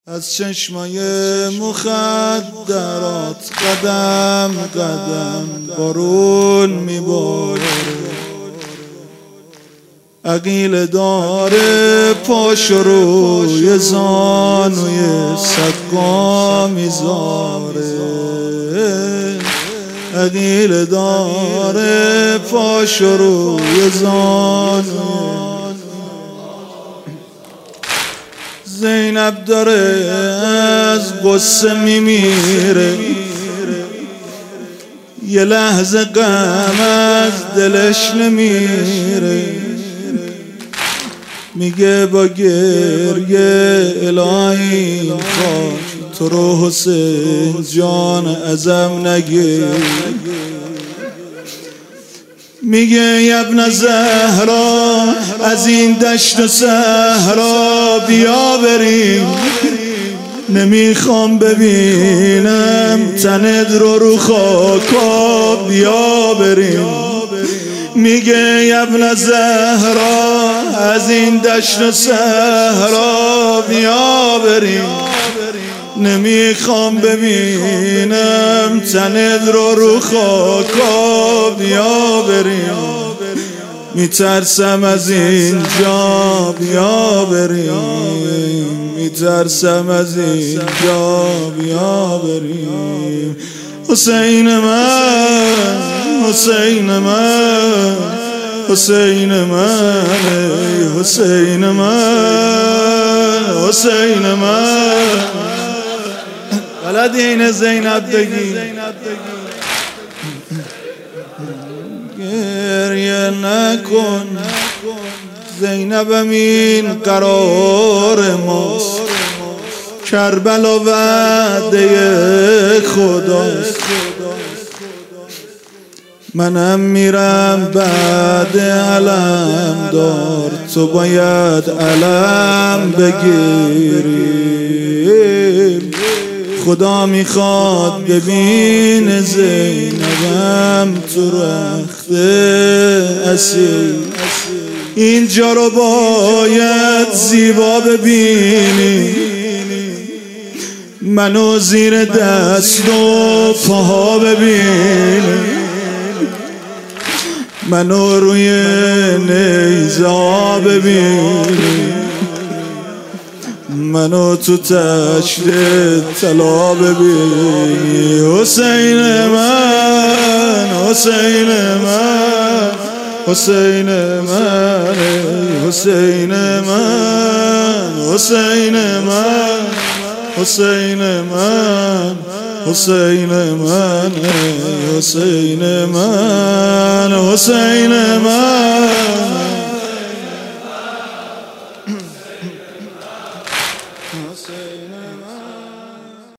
از چشمای مخدرات قدم قدم بارون میباره، عقیل داره پاش روی زانوی سقا میذاره، عقیل داره پاش روی زانوی. زینب داره از غصه میمیره، یه لحظه غم از دلش نمیره، میگه با گریه الهی خاک تو رو حسین جان ازم نگیر. میگه ی ابن زهرا از این دشت و صحرا بیا بریم، نمیخوام ببینم تنت رو خاکا بیا بریم. میگه ی ابن زهرا از این دشت و صحرا بیا بریم، نمیخوام ببینم تنت رو خاکا بیا بریم. میترسم از اینجا بیا بریم، میترسم از اینجا بیا بریم. حسین من، حسین من، حسین من، حسین من، حسین من. بلدی این زینب بگی گریه نکن، زینب امین قرار ماست، کربلا وعده خداست. منم میرم بعد علم دار، تو باید علم بگیری. خدا میخواد ببین زینبم تو رخت اسیر، اینجا رو باید زیبا ببینی، منو زیر دست و پاها ببینی، منو روی نیزه ببینی، منو تو تشت طلا ببینی. حسین من، حسین من، حسین من، حسین من، حسین من، حسین من، حسین من، حسین من، حسین من. حسین